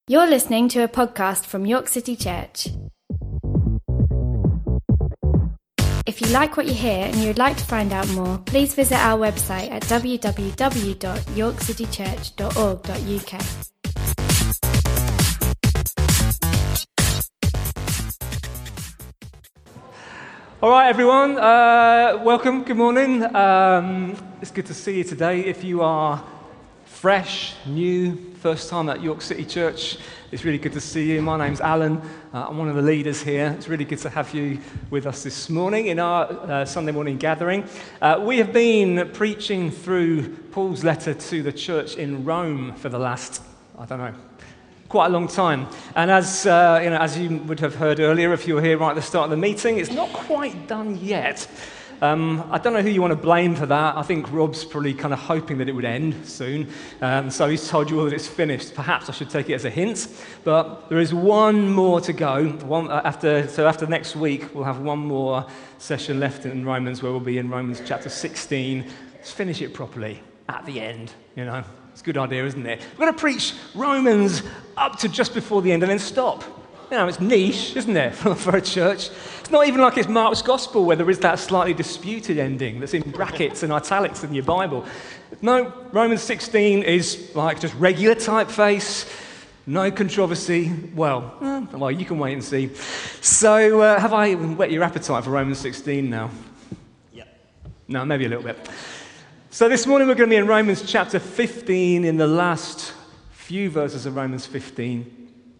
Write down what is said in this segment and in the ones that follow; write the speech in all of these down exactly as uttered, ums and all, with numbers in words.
You're listening to a podcast from York City Church. If you like what you hear and you'd like to find out more, please visit our website at w w w dot york city church dot org dot u k. All right, everyone. Uh, welcome. Good morning. Um, it's good to see you today. If you are fresh, new, first time at York City Church, it's really good to see you. My name's Alan. Uh, I'm one of the leaders here. It's really good to have you with us this morning in our uh, Sunday morning gathering. Uh, we have been preaching through Paul's letter to the church in Rome for the last, I don't know, quite a long time. And as uh, you know, as you would have heard earlier, if you were here right at the start of the meeting, it's not quite done yet. Um, I don't know who you want to blame for that. I think Rob's probably kind of hoping that it would end soon. Um, so he's told you all that it's finished. Perhaps I should take it as a hint. But there is one more to go. One, uh, after, so after next week, we'll have one more session left in Romans, where we'll be in Romans chapter sixteen. Let's finish it properly at the end, you know. It's a good idea, isn't it? We're going to preach Romans up to just before the end and then stop. You know, it's niche, isn't it, for a church? It's not even like it's Mark's Gospel, where there is that slightly disputed ending that's in brackets and italics in your Bible. No, Romans sixteen is like just regular typeface, no controversy. Well, eh, well, you can wait and see. So, uh, have I whet your appetite for Romans sixteen now? Yeah. No, maybe a little bit. So this morning we're going to be in Romans chapter fifteen, in the last few verses of Romans fifteen.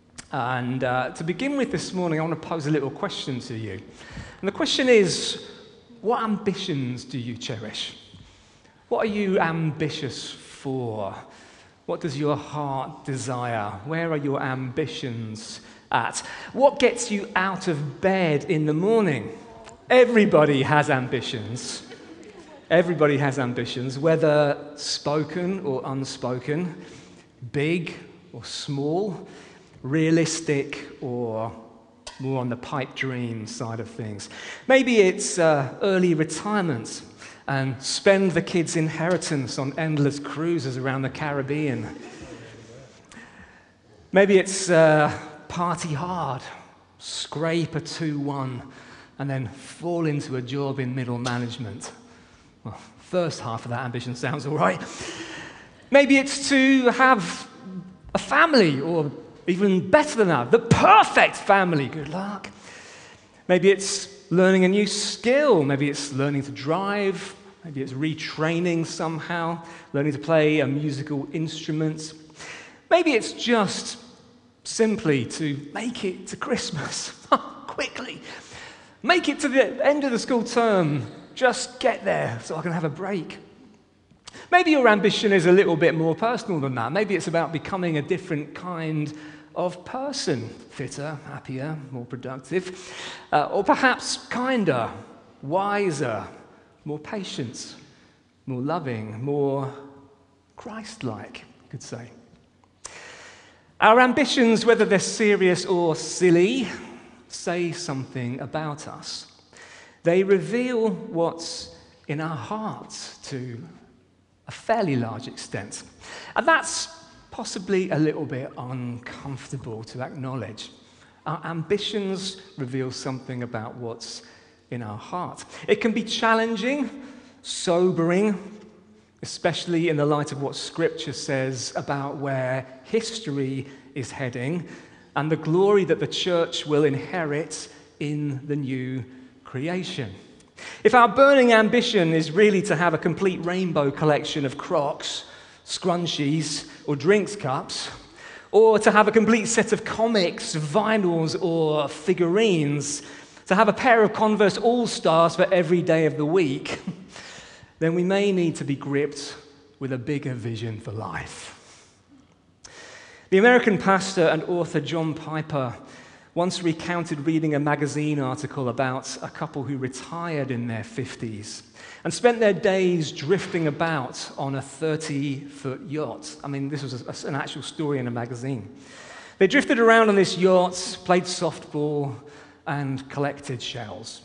And uh, to begin with this morning, I want to pose a little question to you. And the question is, what ambitions do you cherish? What are you ambitious for? What does your heart desire? Where are your ambitions at? What gets you out of bed in the morning? Everybody has ambitions. Everybody has ambitions, whether spoken or unspoken, big or small, realistic or more on the pipe dream side of things. Maybe it's uh, early retirement and spend the kids' inheritance on endless cruises around the Caribbean. Maybe it's uh, party hard, scrape a two one, and then fall into a job in middle management. Well, first half of that ambition sounds all right. Maybe it's to have a family, or even better than that, the perfect family. Good luck. Maybe it's learning a new skill. Maybe it's learning to drive. Maybe it's retraining somehow, learning to play a musical instrument. Maybe it's just simply to make it to Christmas quickly. Make it to the end of the school term. Just get there so I can have a break. Maybe your ambition is a little bit more personal than that. Maybe it's about becoming a different kind of person, fitter, happier, more productive, uh, or perhaps kinder, wiser, more patient, more loving, more Christ-like, you could say. Our ambitions, whether they're serious or silly, say something about us. They reveal what's in our hearts to a fairly large extent. And that's possibly a little bit uncomfortable to acknowledge. Our ambitions reveal something about what's in our heart. It can be challenging, sobering, especially in the light of what Scripture says about where history is heading and the glory that the church will inherit in the new creation. If our burning ambition is really to have a complete rainbow collection of Crocs, scrunchies, or drinks cups, or to have a complete set of comics, vinyls, or figurines, to have a pair of Converse All-Stars for every day of the week, then we may need to be gripped with a bigger vision for life. The American pastor and author John Piper once recounted reading a magazine article about a couple who retired in their fifties and spent their days drifting about on a thirty-foot yacht. I mean, this was a, an actual story in a magazine. They drifted around on this yacht, played softball, and collected shells.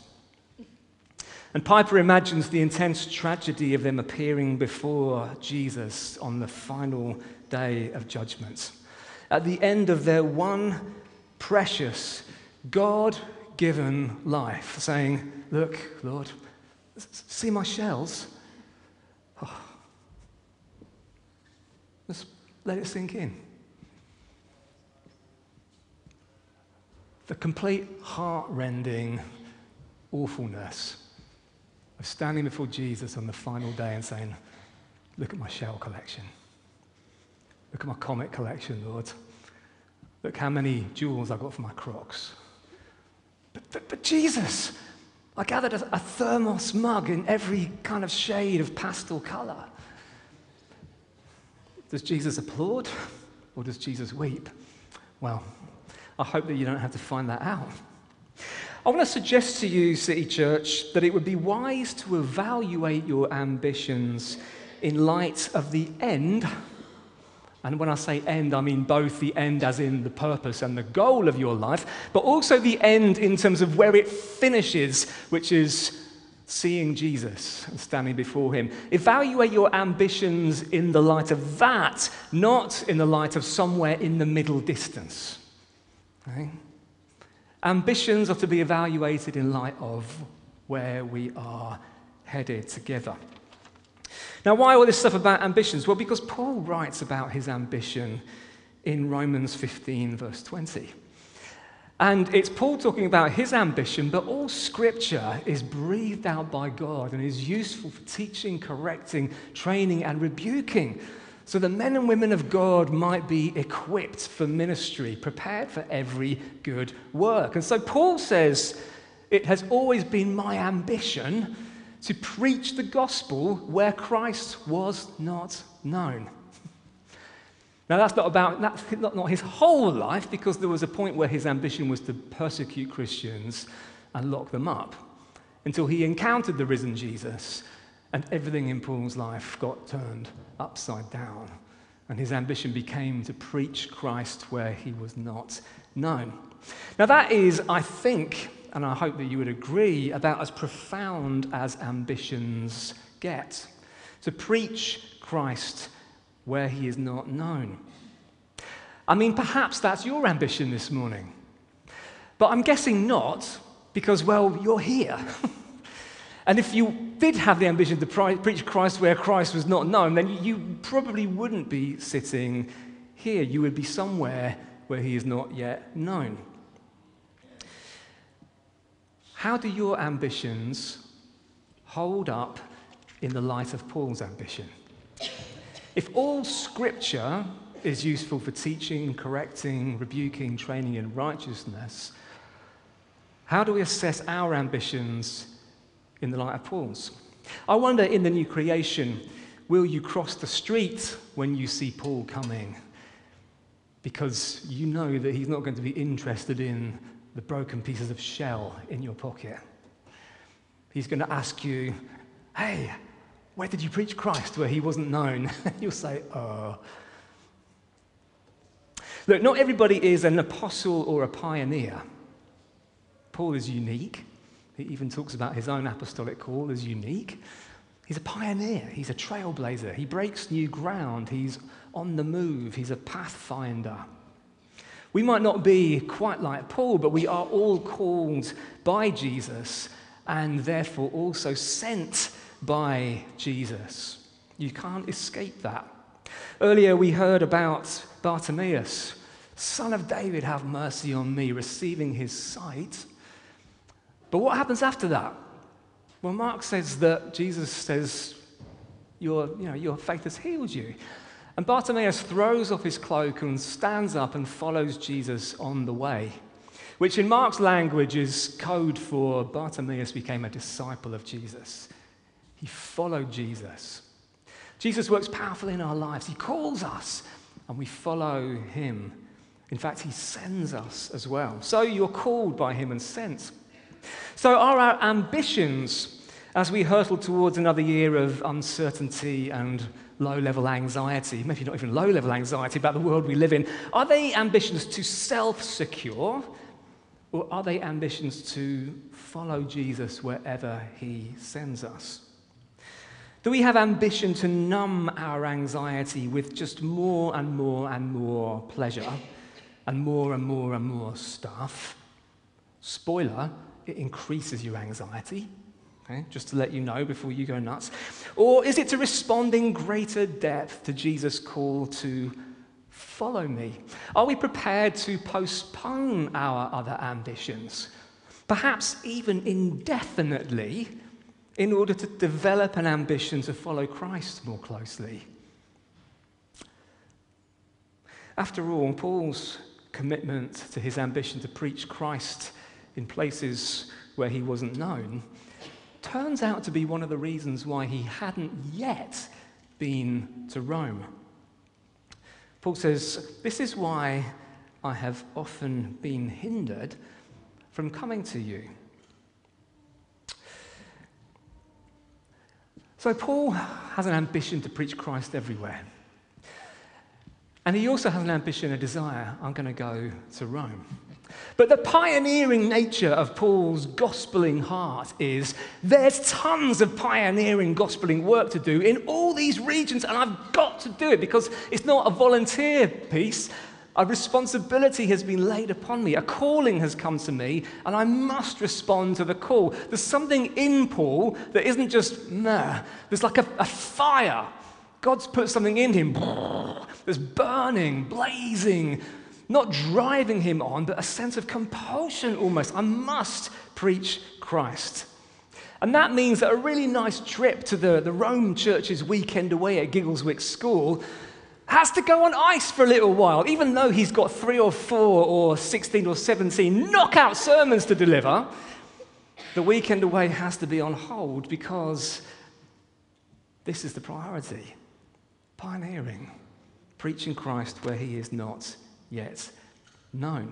And Piper imagines the intense tragedy of them appearing before Jesus on the final day of judgment. at the end of their one precious, God-given life, saying, look, Lord, see my shells? Oh. Just let it sink in. The complete heart-rending awfulness of standing before Jesus on the final day and saying, look at my shell collection. Look at my comic collection, Lord. Look how many jewels I got for my Crocs. But, but, but Jesus, I gathered a, a thermos mug in every kind of shade of pastel colour. Does Jesus applaud or does Jesus weep? Well, I hope that you don't have to find that out. I want to suggest to you, City Church, that it would be wise to evaluate your ambitions in light of the end. And when I say end, I mean both the end as in the purpose and the goal of your life, but also the end in terms of where it finishes, which is seeing Jesus and standing before him. Evaluate your ambitions in the light of that, not in the light of somewhere in the middle distance. Okay? Ambitions are to be evaluated in light of where we are headed together. Now, why all this stuff about ambitions? Well, because Paul writes about his ambition in Romans fifteen, verse twenty. And it's Paul talking about his ambition, but all Scripture is breathed out by God and is useful for teaching, correcting, training, and rebuking, so the men and women of God might be equipped for ministry, prepared for every good work. And so Paul says, it has always been my ambition to preach the gospel where Christ was not known. Now that's not about that's not, not his whole life, because there was a point where his ambition was to persecute Christians and lock them up until he encountered the risen Jesus, and everything in Paul's life got turned upside down, and his ambition became to preach Christ where he was not known. Now that is, I think, and I hope that you would agree, about as profound as ambitions get. To preach Christ where he is not known. I mean, perhaps that's your ambition this morning. But I'm guessing not, because, well, you're here. And if you did have the ambition to pre- preach Christ where Christ was not known, then you probably wouldn't be sitting here. You would be somewhere where he is not yet known. How do your ambitions hold up in the light of Paul's ambition? If all Scripture is useful for teaching, correcting, rebuking, training in righteousness, how do we assess our ambitions in the light of Paul's? I wonder, in the new creation, will you cross the street when you see Paul coming? Because you know that he's not going to be interested in the broken pieces of shell in your pocket. He's going to ask you, hey, where did you preach Christ where he wasn't known? You'll say, oh. Look, not everybody is an apostle or a pioneer. Paul is unique. He even talks about his own apostolic call as unique. He's a pioneer. He's a trailblazer. He breaks new ground. He's on the move. He's a pathfinder. We might not be quite like Paul, but we are all called by Jesus and therefore also sent by Jesus. You can't escape that. Earlier we heard about Bartimaeus, son of David, have mercy on me, receiving his sight. But what happens after that? Well, Mark says that Jesus says, your, you know, your faith has healed you. And Bartimaeus throws off his cloak and stands up and follows Jesus on the way, which in Mark's language is code for Bartimaeus became a disciple of Jesus. He followed Jesus. Jesus works powerfully in our lives. He calls us, and we follow him. In fact, he sends us as well. So you're called by him and sent. So are our ambitions, as we hurtle towards another year of uncertainty and low-level anxiety, maybe not even low-level anxiety about the world we live in, are they ambitions to self-secure, or are they ambitions to follow Jesus wherever he sends us? Do we have ambition to numb our anxiety with just more and more and more pleasure and more and more and more stuff? Spoiler, it increases your anxiety, okay? Just to let you know before you go nuts. Or is it to respond in greater depth to Jesus' call to follow me? Are we prepared to postpone our other ambitions, perhaps even indefinitely, in order to develop an ambition to follow Christ more closely? After all, Paul's commitment to his ambition to preach Christ in places where he wasn't known turns out to be one of the reasons why he hadn't yet been to Rome. Paul says, "This is why I have often been hindered from coming to you." So Paul has an ambition to preach Christ everywhere. And he also has an ambition, a desire, I'm going to go to Rome. But the pioneering nature of Paul's gospeling heart is there's tons of pioneering gospeling work to do in all these regions, and I've got to do it because it's not a volunteer piece. A responsibility has been laid upon me. A calling has come to me, and I must respond to the call. There's something in Paul that isn't just meh. There's like a, a fire. God's put something in him. There's burning, blazing, not driving him on, but a sense of compulsion almost. I must preach Christ. And that means that a really nice trip to the, the Rome Church's weekend away at Giggleswick School has to go on ice for a little while, even though he's got three or four or sixteen or seventeen knockout sermons to deliver. The weekend away has to be on hold because this is the priority. Pioneering, preaching Christ where he is not yet known.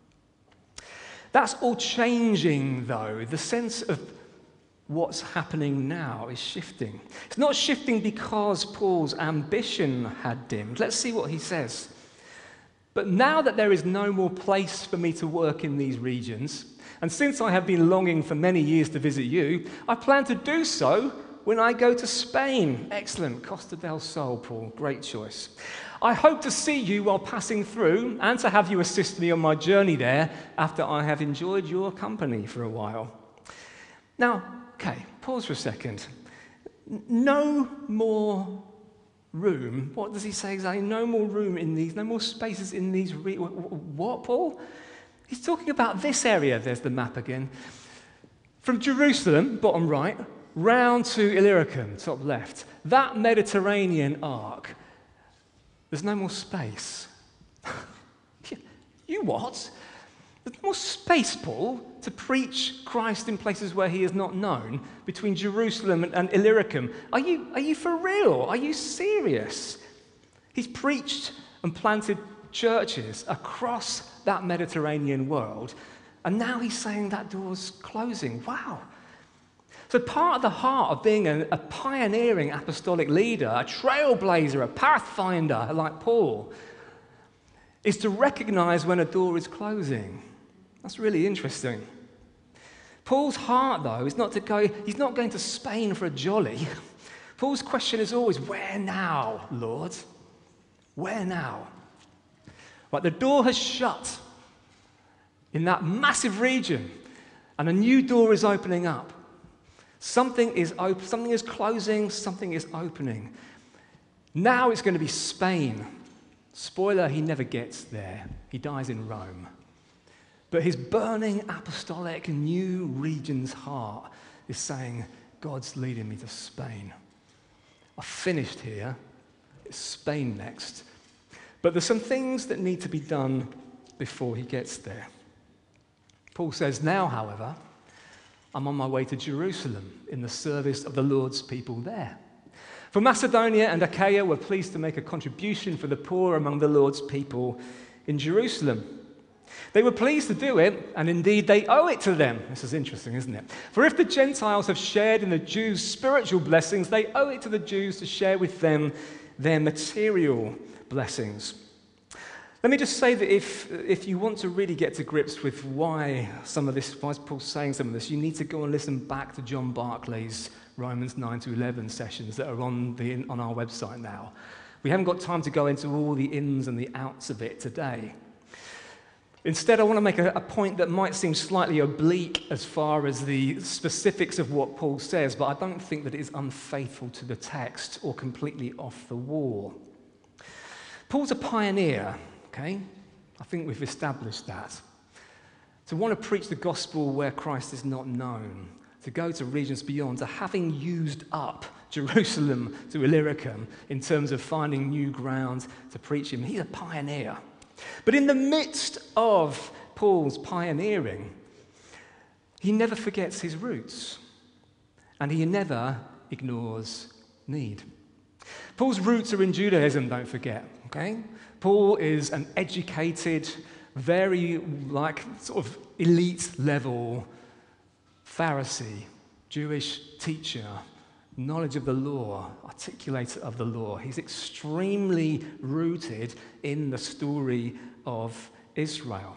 That's all changing, though. The sense of what's happening now is shifting. It's not shifting because Paul's ambition had dimmed. Let's see what he says. "But now that there is no more place for me to work in these regions, and since I have been longing for many years to visit you, I plan to do so when I go to Spain." Excellent. Costa del Sol, Paul. Great choice. "I hope to see you while passing through and to have you assist me on my journey there after I have enjoyed your company for a while." Now, okay, pause for a second. No more room. What does he say exactly? No more room in these, no more spaces in these. Re- what, Paul? He's talking about this area. There's the map again. From Jerusalem, bottom right, round to Illyricum, top left. That Mediterranean arc. There's no more space. You what? There's more space, Paul, to preach Christ in places where he is not known, between Jerusalem and Illyricum. Are you, are you for real? Are you serious? He's preached and planted churches across that Mediterranean world, and now he's saying that door's closing. Wow. So part of the heart of being a, a pioneering apostolic leader, a trailblazer, a pathfinder like Paul, is to recognize when a door is closing. That's really interesting. Paul's heart, though, is not to go, he's not going to Spain for a jolly. Paul's question is always, where now, Lord? Where now? Right, the door has shut in that massive region, and a new door is opening up. Something is op- something is closing, something is opening. Now it's going to be Spain. Spoiler, he never gets there. He dies in Rome. But his burning apostolic new region's heart is saying, God's leading me to Spain. I've finished here. It's Spain next. But there's some things that need to be done before he gets there. Paul says, now, however, I'm on my way to Jerusalem in the service of the Lord's people there. For Macedonia and Achaia were pleased to make a contribution for the poor among the Lord's people in Jerusalem. They were pleased to do it, and indeed they owe it to them. This is interesting, isn't it? For if the Gentiles have shared in the Jews' spiritual blessings, they owe it to the Jews to share with them their material blessings. Let me just say that if, if you want to really get to grips with why some of this, why Paul's saying some of this, you need to go and listen back to John Barclay's Romans nine to eleven sessions that are on, the, on our website now. We haven't got time to go into all the ins and the outs of it today. Instead, I want to make a, a point that might seem slightly oblique as far as the specifics of what Paul says, but I don't think that it is unfaithful to the text or completely off the wall. Paul's a pioneer, okay? I think we've established that. To want to preach the gospel where Christ is not known, to go to regions beyond, to having used up Jerusalem to Illyricum in terms of finding new ground to preach him. He's a pioneer. But in the midst of Paul's pioneering, he never forgets his roots, and he never ignores need. Paul's roots are in Judaism, don't forget, okay? Paul is an educated, very like sort of elite level Pharisee, Jewish teacher, knowledge of the law, articulator of the law. He's extremely rooted in the story of Israel.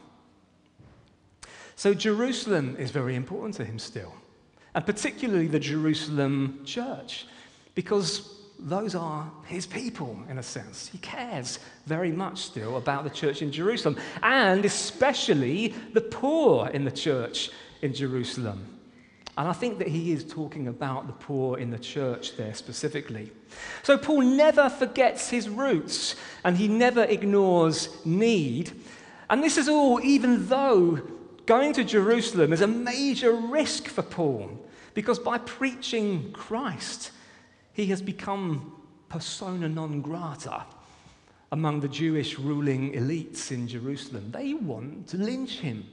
So Jerusalem is very important to him still, and particularly the Jerusalem church, because those are his people, in a sense. He cares very much still about the church in Jerusalem, and especially the poor in the church in Jerusalem. And I think that he is talking about the poor in the church there specifically. So Paul never forgets his roots, and he never ignores need. And this is all even though going to Jerusalem is a major risk for Paul, because by preaching Christ, he has become persona non grata among the Jewish ruling elites in Jerusalem. They want to lynch him.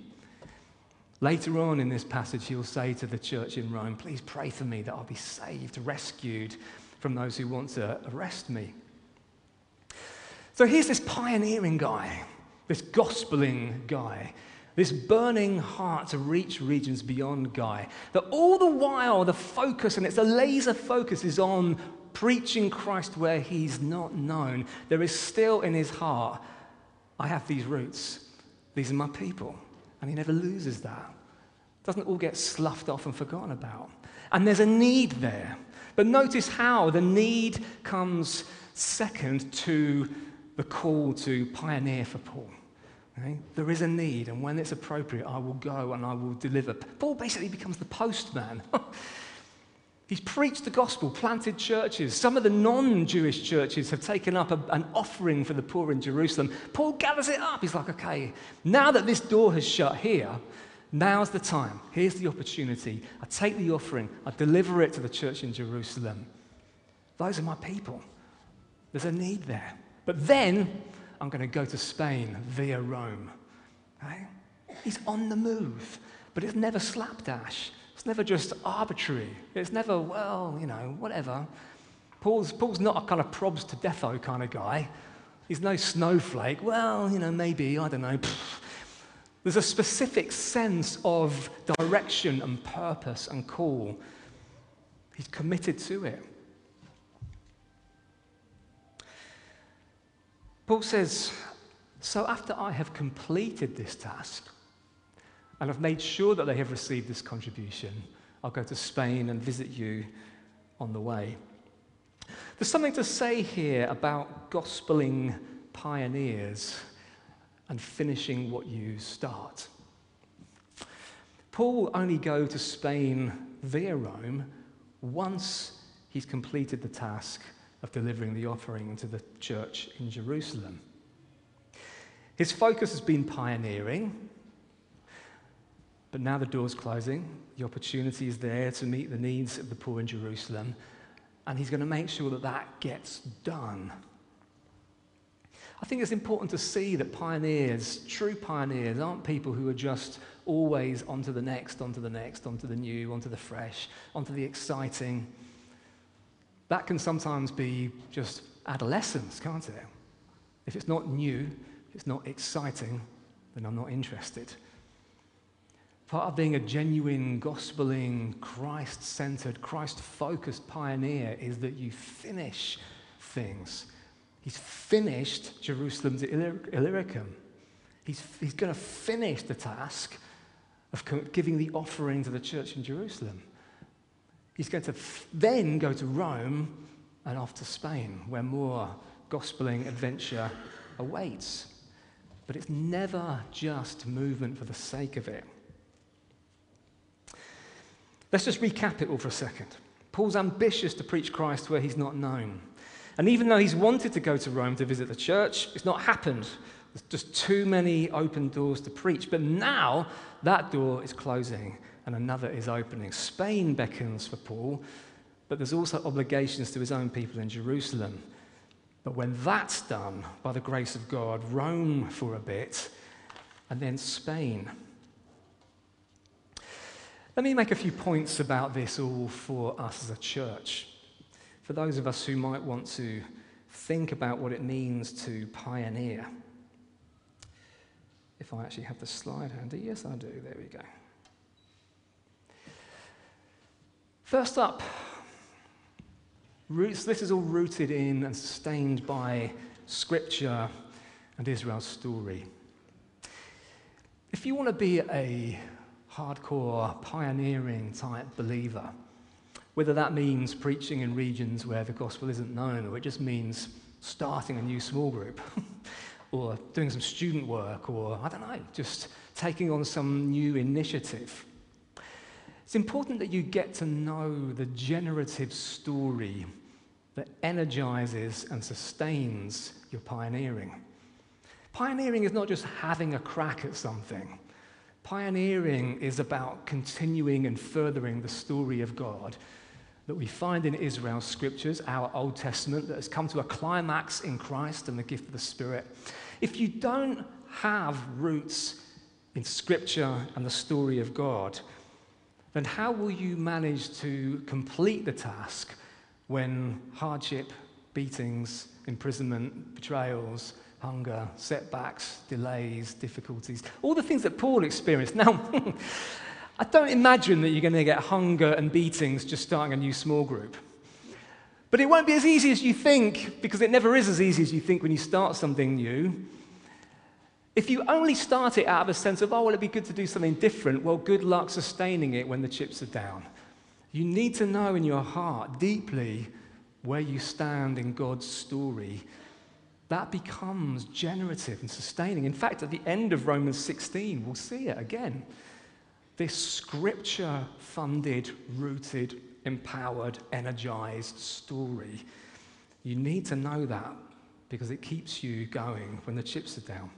Later on in this passage, he'll say to the church in Rome, please pray for me that I'll be saved, rescued from those who want to arrest me. So here's this pioneering guy, this gospeling guy, this burning heart to reach regions beyond guy, that all the while the focus, and it's a laser focus, is on preaching Christ where he's not known. There is still in his heart, I have these roots, these are my people. And he never loses that. Doesn't all get sloughed off and forgotten about. And there's a need there. But notice how the need comes second to the call to pioneer for Paul. Okay? There is a need, and when it's appropriate, I will go and I will deliver. Paul basically becomes the postman. He's preached the gospel, planted churches. Some of the non-Jewish churches have taken up a, an offering for the poor in Jerusalem. Paul gathers it up. He's like, okay, now that this door has shut here, now's the time. Here's the opportunity. I take the offering. I deliver it to the church in Jerusalem. Those are my people. There's a need there. But then I'm going to go to Spain via Rome. Okay? He's on the move, but it's never slapdash. It's never just arbitrary. It's never, well, you know, whatever. Paul's, Paul's not a kind of probs to deatho kind of guy. He's no snowflake. Well, you know, maybe, I don't know. There's a specific sense of direction and purpose and call. He's committed to it. Paul says, so after I have completed this task, and I've made sure that they have received this contribution, I'll go to Spain and visit you on the way. There's something to say here about gospeling pioneers and finishing what you start. Paul only go to Spain via Rome once he's completed the task of delivering the offering to the church in Jerusalem. His focus has been pioneering, but now the door's closing. The opportunity is there to meet the needs of the poor in Jerusalem, and he's going to make sure that that gets done. I think it's important to see that pioneers, true pioneers, aren't people who are just always onto the next, onto the next, onto the new, onto the fresh, onto the exciting. That can sometimes be just adolescence, can't it? If it's not new, if it's not exciting, then I'm not interested. Part of being a genuine, gospeling, Christ-centered, Christ-focused pioneer is that you finish things. He's finished Jerusalem to Illyricum. He's, he's going to finish the task of giving the offering to the church in Jerusalem. He's going to f- then go to Rome and off to Spain, where more gospeling adventure awaits. But it's never just movement for the sake of it. Let's just recap it all for a second. Paul's ambitious to preach Christ where he's not known. And even though he's wanted to go to Rome to visit the church, it's not happened. There's just too many open doors to preach. But now that door is closing and another is opening. Spain beckons for Paul, but there's also obligations to his own people in Jerusalem. But when that's done, by the grace of God, Rome for a bit, and then Spain. Let me make a few points about this all for us as a church. For those of us who might want to think about what it means to pioneer. If I actually have the slide handy. Yes, I do. There we go. First up, roots. This is all rooted in and sustained by Scripture and Israel's story. If you want to be a hardcore, pioneering type believer, whether that means preaching in regions where the gospel isn't known, or it just means starting a new small group, or doing some student work, or, I don't know, just taking on some new initiative. It's important that you get to know the generative story that energizes and sustains your pioneering. Pioneering is not just having a crack at something. Pioneering is about continuing and furthering the story of God that we find in Israel's scriptures, our Old Testament, that has come to a climax in Christ and the gift of the Spirit. If you don't have roots in Scripture and the story of God, then how will you manage to complete the task when hardship, beatings, imprisonment, betrayals, hunger, setbacks, delays, difficulties, all the things that Paul experienced? Now, I don't imagine that you're going to get hunger and beatings just starting a new small group. But it won't be as easy as you think, because it never is as easy as you think when you start something new. If you only start it out of a sense of, oh, well, it'd be good to do something different, well, good luck sustaining it when the chips are down. You need to know in your heart deeply where you stand in God's story. That becomes generative and sustaining. In fact, at the end of Romans sixteen, we'll see it again. This scripture-funded, rooted, empowered, energized story. You need to know that because it keeps you going when the chips are down.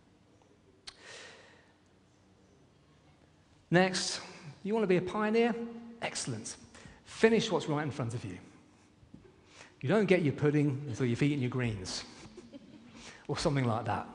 Next, you want to be a pioneer? Excellent. Finish what's right in front of you. You don't get your pudding until you've eaten your greens, or something like that.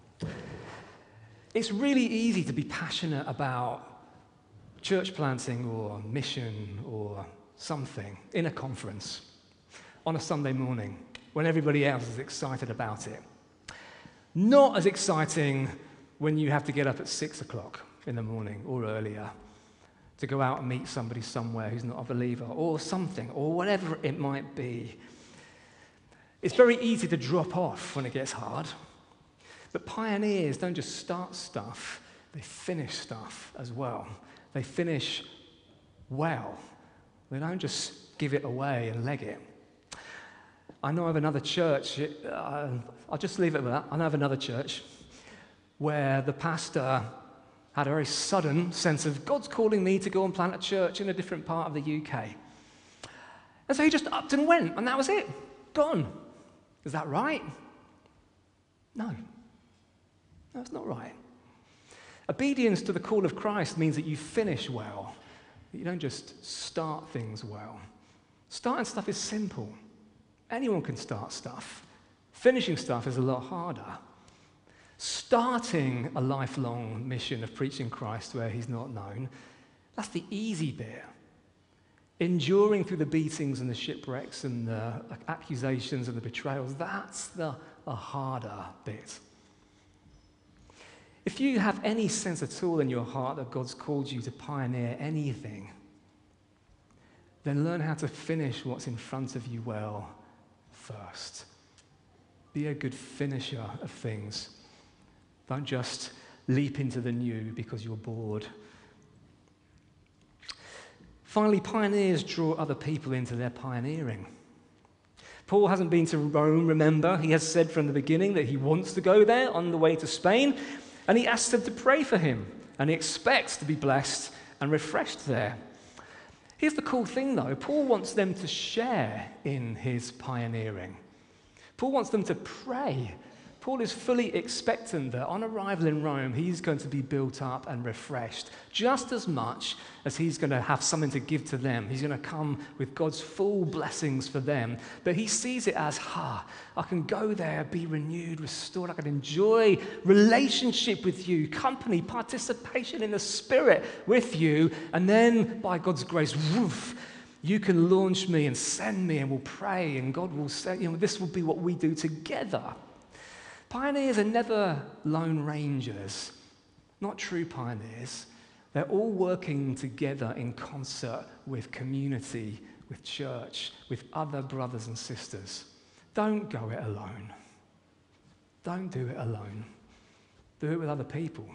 It's really easy to be passionate about church planting or mission or something in a conference on a Sunday morning when everybody else is excited about it. Not as exciting when you have to get up at six o'clock in the morning or earlier to go out and meet somebody somewhere who's not a believer or something, or whatever it might be. It's very easy to drop off when it gets hard. But pioneers don't just start stuff, they finish stuff as well. They finish well. They don't just give it away and leg it. I know of another church, uh, I'll just leave it with that. I know of another church where the pastor had a very sudden sense of, God's calling me to go and plant a church in a different part of the U K. And so he just upped and went, and that was it. Gone. Is that right? No. No, it's not right. Obedience to the call of Christ means that you finish well, that you don't just start things well. Starting stuff is simple. Anyone can start stuff. Finishing stuff is a lot harder. Starting a lifelong mission of preaching Christ where he's not known, that's the easy bit. Enduring through the beatings and the shipwrecks and the accusations and the betrayals, that's the, the harder bit. If you have any sense at all in your heart that God's called you to pioneer anything, then learn how to finish what's in front of you well first. Be a good finisher of things. Don't just leap into the new because you're bored. Finally, pioneers draw other people into their pioneering. Paul hasn't been to Rome, remember. He has said from the beginning that he wants to go there on the way to Spain, and he asks them to pray for him, and he expects to be blessed and refreshed there. Here's the cool thing, though. Paul wants them to share in his pioneering. Paul wants them to pray. Paul is fully expectant that on arrival in Rome, he's going to be built up and refreshed just as much as he's going to have something to give to them. He's going to come with God's full blessings for them. But he sees it as, ha, I can go there, be renewed, restored. I can enjoy relationship with you, company, participation in the Spirit with you. And then, by God's grace, woof, you can launch me and send me and we'll pray and God will say, you know, this will be what we do together. Pioneers are never lone rangers, not true pioneers. They're all working together in concert with community, with church, with other brothers and sisters. Don't go it alone. Don't do it alone. Do it with other people.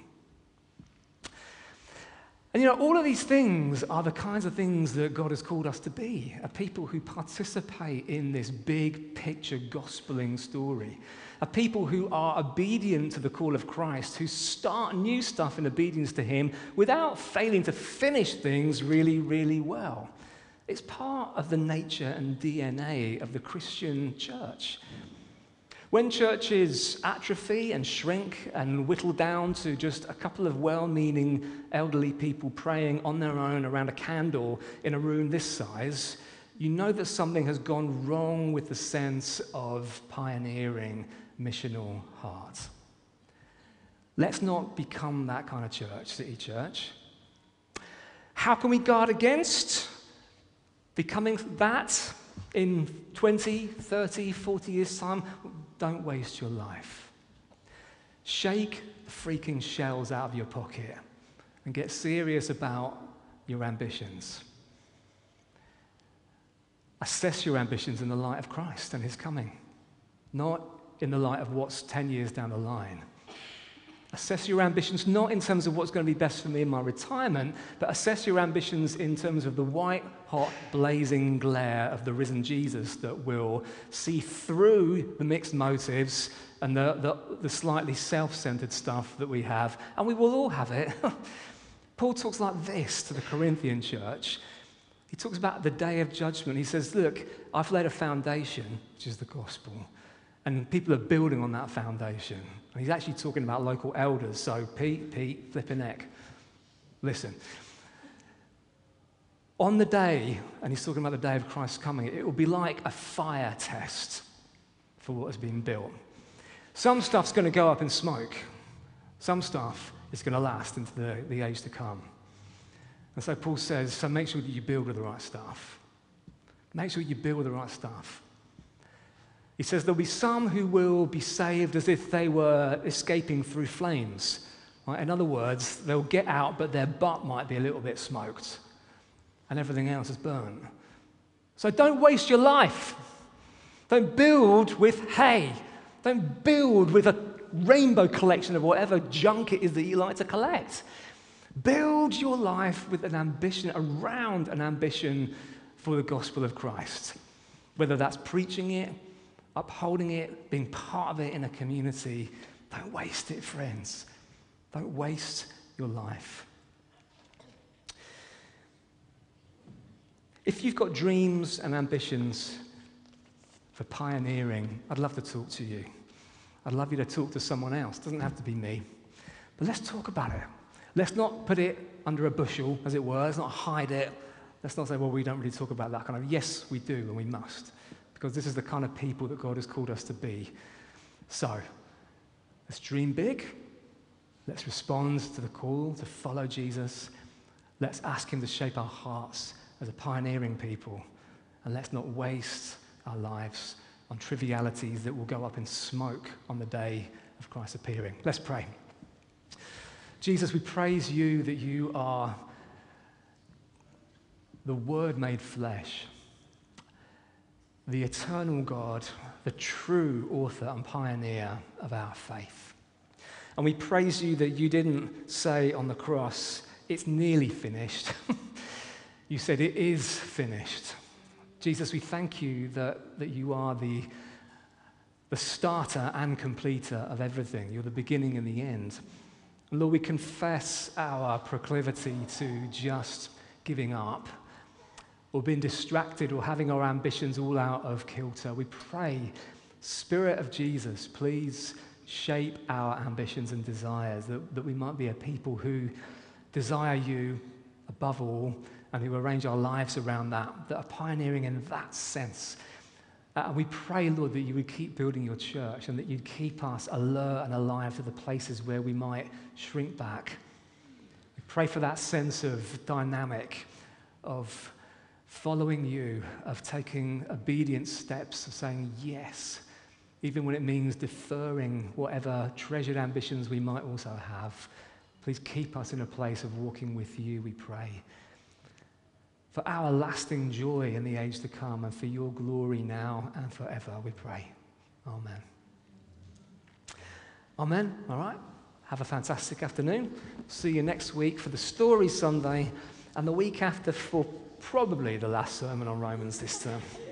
And you know, all of these things are the kinds of things that God has called us to be, a people who participate in this big picture gospeling story, a people who are obedient to the call of Christ, who start new stuff in obedience to him without failing to finish things really, really well. It's part of the nature and D N A of the Christian church. When churches atrophy and shrink and whittle down to just a couple of well-meaning elderly people praying on their own around a candle in a room this size, you know that something has gone wrong with the sense of pioneering missional heart. Let's not become that kind of church, City Church. How can we guard against becoming that in twenty, thirty, forty years' time? Don't waste your life. Shake the freaking shells out of your pocket and get serious about your ambitions. Assess your ambitions in the light of Christ and his coming, not in the light of what's ten years down the line. Assess your ambitions not in terms of what's going to be best for me in my retirement, but assess your ambitions in terms of the white-hot, blazing glare of the risen Jesus that will see through the mixed motives and the, the, the slightly self-centered stuff that we have, and we will all have it. Paul talks like this to the Corinthian church. He talks about the day of judgment. He says, look, I've laid a foundation, which is the gospel, and people are building on that foundation. And he's actually talking about local elders. So, Pete, Pete, flipping neck. Listen. On the day, and he's talking about the day of Christ's coming, it will be like a fire test for what has been built. Some stuff's going to go up in smoke. Some stuff is going to last into the, the age to come. And so Paul says, so make sure that you build with the right stuff. Make sure you build with the right stuff. He says there'll be some who will be saved as if they were escaping through flames. Right? In other words, they'll get out, but their butt might be a little bit smoked, and everything else is burnt. So don't waste your life. Don't build with hay. Don't build with a rainbow collection of whatever junk it is that you like to collect. Build your life with an ambition, around an ambition for the gospel of Christ. Whether that's preaching it, upholding it, being part of it in a community. Don't waste it, friends. Don't waste your life. If you've got dreams and ambitions for pioneering, I'd love to talk to you. I'd love you to talk to someone else. It doesn't have to be me. But let's talk about it. Let's not put it under a bushel, as it were. Let's not hide it. Let's not say, well, we don't really talk about that kind of. Yes, we do, and we must. Because this is the kind of people that God has called us to be. So, let's dream big. Let's respond to the call to follow Jesus. Let's ask him to shape our hearts as a pioneering people. And let's not waste our lives on trivialities that will go up in smoke on the day of Christ's appearing. Let's pray. Jesus, we praise you that you are the Word made flesh, the eternal God, the true author and pioneer of our faith. And we praise you that you didn't say on the cross, it's nearly finished. You said it is finished. Jesus, we thank you that, that you are the, the starter and completer of everything. You're the beginning and the end. Lord, we confess our proclivity to just giving up or being distracted or having our ambitions all out of kilter. We pray, Spirit of Jesus, please shape our ambitions and desires, that, that we might be a people who desire you above all and who arrange our lives around that, that are pioneering in that sense. Uh, and we pray, Lord, that you would keep building your church and that you'd keep us alert and alive to the places where we might shrink back. We pray for that sense of dynamic, of following you, of taking obedient steps, of saying yes, even when it means deferring whatever treasured ambitions we might also have. Please keep us in a place of walking with you, we pray. For our lasting joy in the age to come and for your glory now and forever, we pray. Amen. Amen. All right. Have a fantastic afternoon. See you next week for the Story Sunday and the week after for probably the last sermon on Romans this term.